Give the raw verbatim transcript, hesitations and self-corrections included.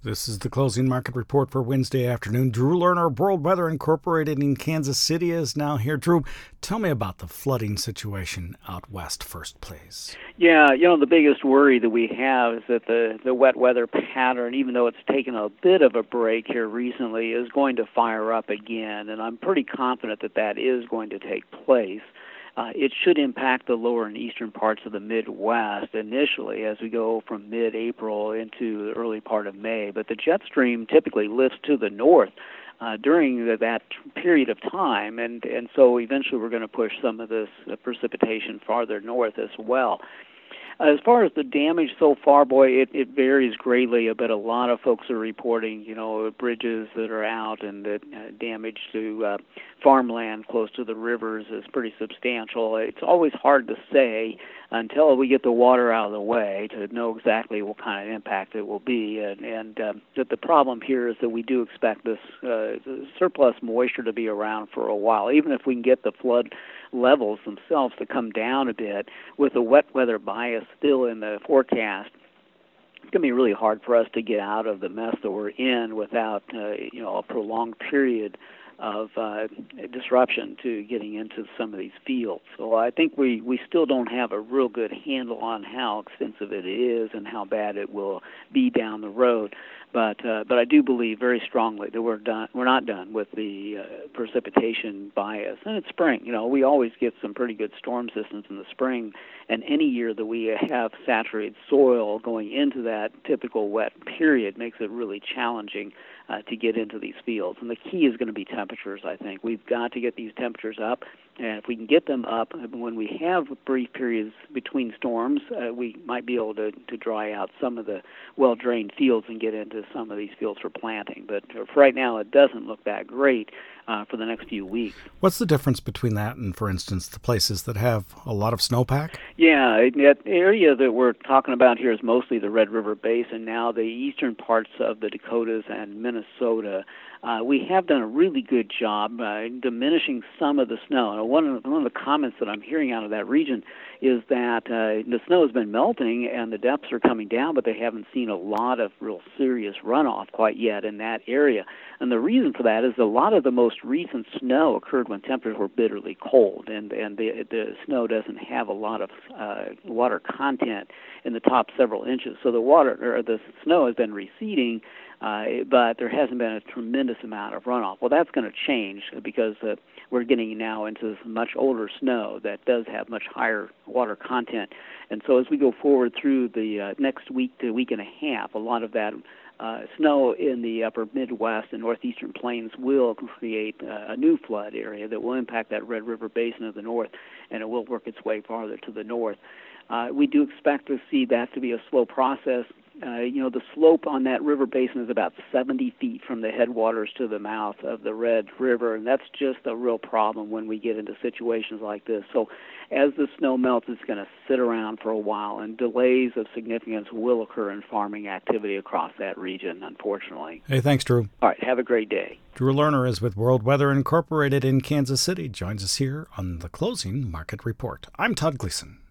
This is the closing market report for Wednesday afternoon. Drew Lerner, World Weather Incorporated in Kansas City, is now here. Drew, tell me about the flooding situation out west first, please. Yeah, you know, the biggest worry that we have is that the, the wet weather pattern, even though it's taken a bit of a break here recently, is going to fire up again. And I'm pretty confident that that is going to take place. Uh, it should impact the lower and eastern parts of the Midwest initially as we go from mid-April into the early part of May. But the jet stream typically lifts to the north uh, during the, that period of time, and, and so eventually we're going to push some of this uh, precipitation farther north as well. As far as the damage so far, boy, it, it varies greatly, but a lot of folks are reporting, you know, bridges that are out and that uh, damage to uh, farmland close to the rivers is pretty substantial. It's always hard to say until we get the water out of the way to know exactly what kind of impact it will be. And, and um, that the problem here is that we do expect this uh, surplus moisture to be around for a while, even if we can get the flood levels themselves to come down a bit. With the wet weather bias still in the forecast, it's going to be really hard for us to get out of the mess that we're in without uh, you know, a prolonged period of uh, disruption to getting into some of these fields. So I think we, we still don't have a real good handle on how extensive it is and how bad it will be down the road. But uh, but I do believe very strongly that we're done. We're not done with the uh, precipitation bias. And it's spring. You know, we always get some pretty good storm systems in the spring. And any year that we have saturated soil going into that typical wet period makes it really challenging uh, to get into these fields. And the key is going to be temperatures, I think. We've got to get these temperatures up. And if we can get them up, when we have brief periods between storms, uh, we might be able to, to dry out some of the well-drained fields and get into some of these fields for planting. But for right now, it doesn't look that great uh, for the next few weeks. What's the difference between that and, for instance, the places that have a lot of snowpack? Yeah, that area that we're talking about here is mostly the Red River Basin. Now, the eastern parts of the Dakotas and Minnesota, uh, we have done a really good job uh, diminishing some of the snow. And one of, one of the comments that I'm hearing out of that region is that uh, the snow has been melting and the depths are coming down, but they haven't seen a lot of real serious runoff quite yet in that area. And the reason for that is a lot of the most recent snow occurred when temperatures were bitterly cold, and, and the, the snow doesn't have a lot of uh, water content in the top several inches. So the water or the snow has been receding, uh, but there hasn't been a tremendous amount of runoff. Well, that's going to change because uh, we're getting now into much older snow that does have much higher water content. And so as we go forward through the uh, next week to week and a half, a lot of that uh, snow in the upper Midwest and northeastern plains will create uh, a new flood area that will impact that Red River Basin of the north, and it will work its way farther to the north. Uh, we do expect to see that to be a slow process. Uh, you know, the slope on that river basin is about seventy feet from the headwaters to the mouth of the Red River, and that's just a real problem when we get into situations like this. So as the snow melts, it's going to sit around for a while, and delays of significance will occur in farming activity across that region, unfortunately. Hey, thanks, Drew. All right, have a great day. Drew Lerner is with World Weather Incorporated in Kansas City. Joins us here on the Closing Market Report. I'm Todd Gleason.